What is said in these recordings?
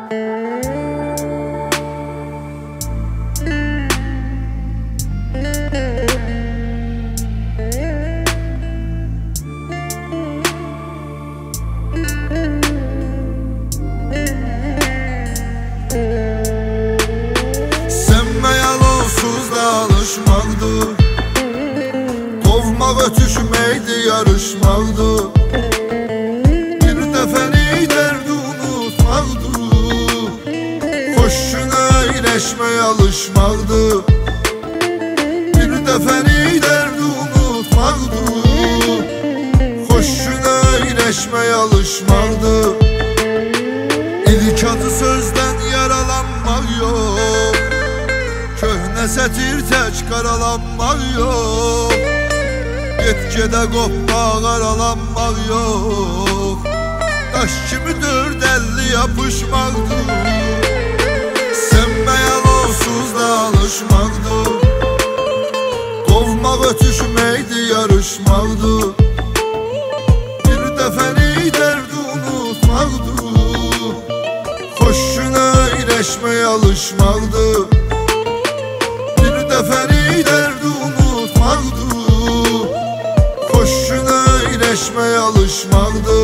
Kovmaq ötüşməkdi, yarışmaqdı. Bir dəfəlik dərdi unutmaqdı. Xoş günə iyiləşməyə alışmaqdı. Bir dəfəlik dərdi unutmaqdı. Xoş günə iyiləşməyə alışmaqdı. İlk adı sözdən yaralanmaq yox, köhnə sətir tək qaralanmaq yox. Get-gedə qopmaq, aralanmaq yox, daş kimi dörd əlli yapışmaqdı. Sənməyə onsuz da alışmaqdı. Qovmaq ötüşməkdi, yarışmaqdı. Bir dəfəlik dərdi unutmaqdı. Xoş günə iyiləşməyə alışmaqdı. Bir dəfəlik dərdi unutmaqdı. Xoş günə iyiləşməyə alışmaqdı.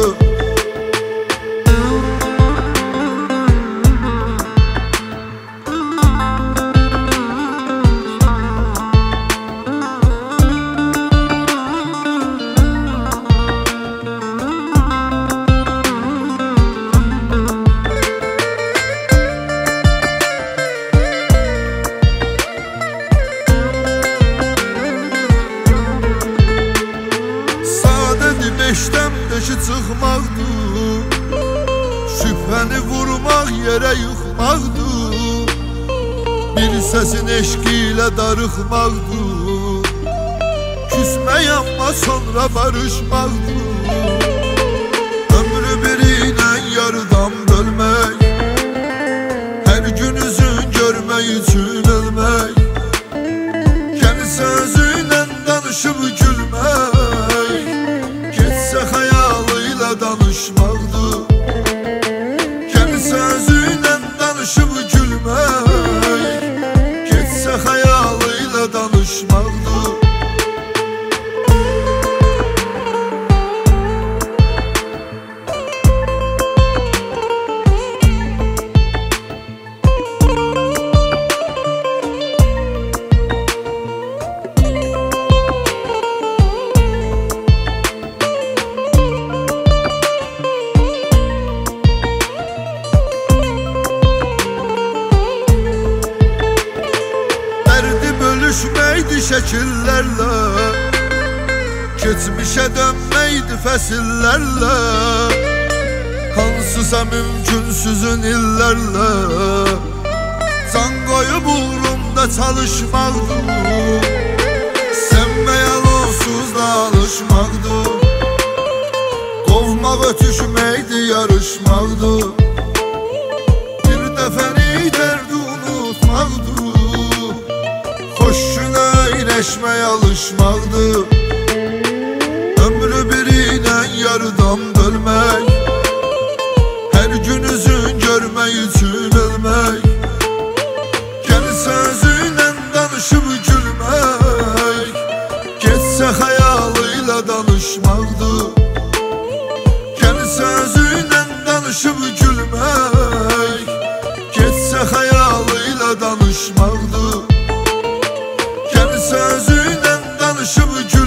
Beşdən beşi çıxmaqdı. Şübhəni vurmaq, yerə yıxmaqdı. Bir səsin eşqi ilə darıxmaqdı. Küsmək amma sonra barışmaqdı. Ömrü biriylə yarıdan bölmək, hər gün üzün görmək üçün ölmək. Kendi sözüyle danışıp gülmək, xəyalıyla danışmaqdı. Kendi sözüyle danışıp gülmək, getsə xəyalıyla danışmaqdı. Düşməkdi şəkillərlə, keçmişə dönməkdi fəsillərlə. Hansısa mümkünsüzün illərlə, can qoyub uğrumda çalışmaqdı. Sənməyə onsuz da alışmaqdı. Qovmaq ötüşməkdi, yarışmaqdı. Bir dəfəlik dərdi unutmaqdı. Xoş günə iyiləşməyə alışmaqdı. Ömrü biriylə yarıdan bölmək, hər gün üzün görmək üçün ölmək. Kendi sözüyle danışıp gülmək, getsə xəyalıyla danışmaqdı. Kendi sözüyle danışıp gülmək, getsə xəyalıyla danışmaqdı. Sözüyle danışıp